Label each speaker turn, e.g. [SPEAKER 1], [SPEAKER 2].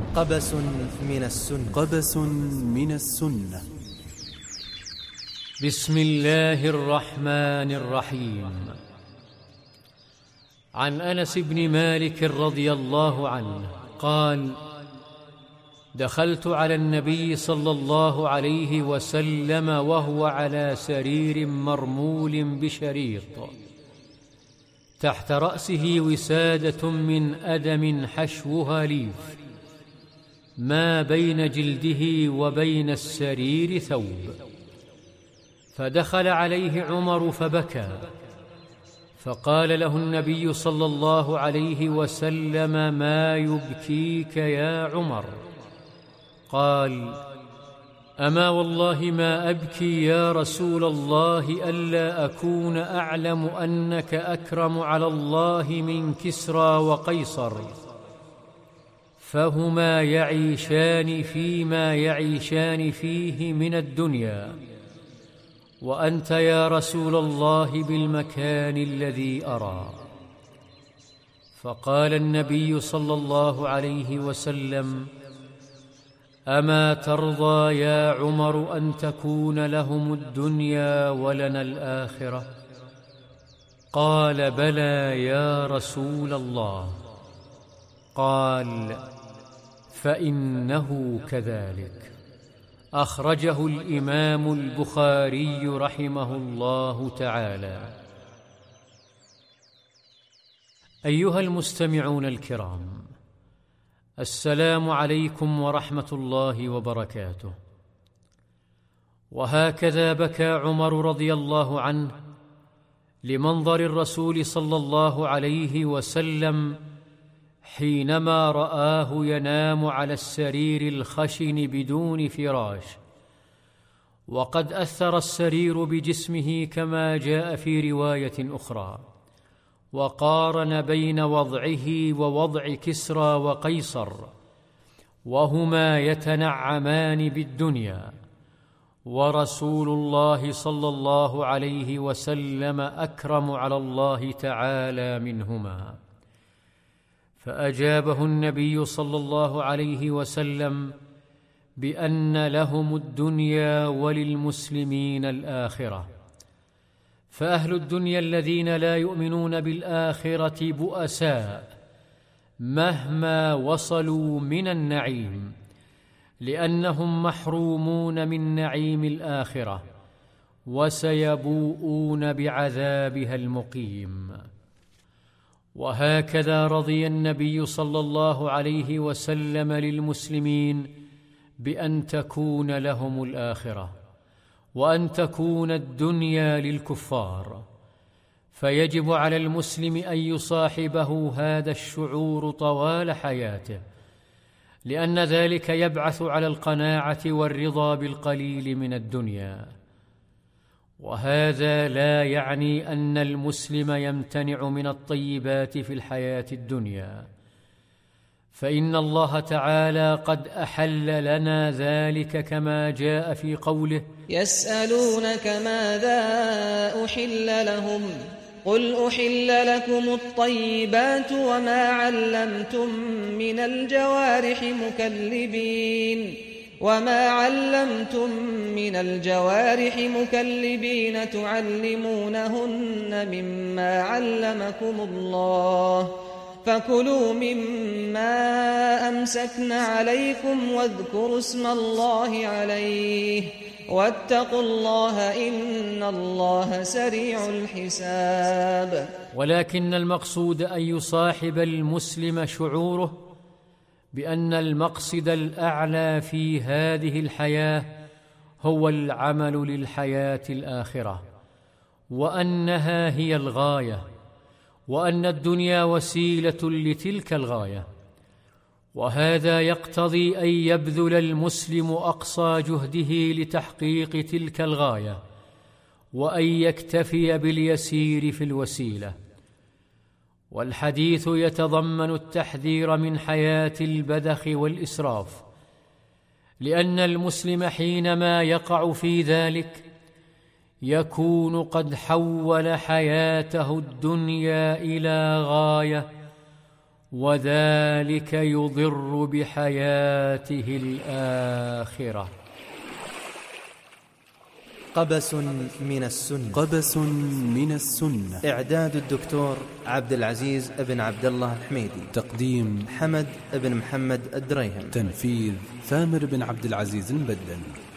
[SPEAKER 1] قبس من السنة.
[SPEAKER 2] قبس من السنة.
[SPEAKER 3] بسم الله الرحمن الرحيم. عن أنس بن مالك رضي الله عنه قال: دخلت على النبي صلى الله عليه وسلم وهو على سرير مرمول بشريط، تحت رأسه وسادة من أدم حشوها ليف، ما بين جلده وبين السرير ثوب. فدخل عليه عمر فبكى، فقال له النبي صلى الله عليه وسلم: ما يبكيك يا عمر؟ قال: أما والله ما أبكي يا رسول الله ألا أكون أعلم أنك أكرم على الله من كسرى وقيصر، فهما يعيشان فيما يعيشان فيه من الدنيا، وأنت يا رسول الله بالمكان الذي أرى. فقال النبي صلى الله عليه وسلم: أما ترضى يا عمر أن تكون لهم الدنيا ولنا الآخرة؟ قال: بلى يا رسول الله. قال: فإنه كذلك. أخرجه الإمام البخاري رحمه الله تعالى. أيها المستمعون الكرام، السلام عليكم ورحمة الله وبركاته. وهكذا بكى عمر رضي الله عنه لمنظر الرسول صلى الله عليه وسلم حينما رآه ينام على السرير الخشن بدون فراش، وقد أثر السرير بجسمه كما جاء في رواية أخرى، وقارن بين وضعه ووضع كسرى وقيصر، وهما يتنعمان بالدنيا، ورسول الله صلى الله عليه وسلم أكرم على الله تعالى منهما. فأجابه النبي صلى الله عليه وسلم بأن لهم الدنيا وللمسلمين الآخرة. فأهل الدنيا الذين لا يؤمنون بالآخرة بؤساء مهما وصلوا من النعيم، لأنهم محرومون من نعيم الآخرة، وسيبوؤون بعذابها المقيم. وهكذا رضي النبي صلى الله عليه وسلم للمسلمين بأن تكون لهم الآخرة، وأن تكون الدنيا للكفار. فيجب على المسلم أن يصاحبه هذا الشعور طوال حياته، لأن ذلك يبعث على القناعة والرضا بالقليل من الدنيا. وهذا لا يعني أن المسلم يمتنع من الطيبات في الحياة الدنيا، فإن الله تعالى قد أحل لنا ذلك كما جاء في قوله:
[SPEAKER 4] يسألونك ماذا أحل لهم قل أحل لكم الطيبات وما علمتم من الجوارح مكلبين تعلمونهن مما علمكم الله، فكلوا مما أمسكن عليكم واذكروا اسم الله عليه، واتقوا الله إن الله سريع الحساب.
[SPEAKER 3] ولكن المقصود أن يصاحب المسلم شعوره بأن المقصد الأعلى في هذه الحياة هو العمل للحياة الآخرة، وأنها هي الغاية، وأن الدنيا وسيلة لتلك الغاية. وهذا يقتضي أن يبذل المسلم أقصى جهده لتحقيق تلك الغاية، وأن يكتفي باليسير في الوسيلة. والحديث يتضمن التحذير من حياة البذخ والإسراف، لأن المسلم حينما يقع في ذلك يكون قد حول حياته الدنيا إلى غاية، وذلك يضر بحياته الآخرة.
[SPEAKER 1] قبس من السنة.
[SPEAKER 2] قبس من السنة.
[SPEAKER 1] إعداد الدكتور عبد العزيز بن عبد الله الحميدي.
[SPEAKER 2] تقديم
[SPEAKER 1] حمد بن محمد الدريهم.
[SPEAKER 2] تنفيذ ثامر بن عبد العزيز البدل.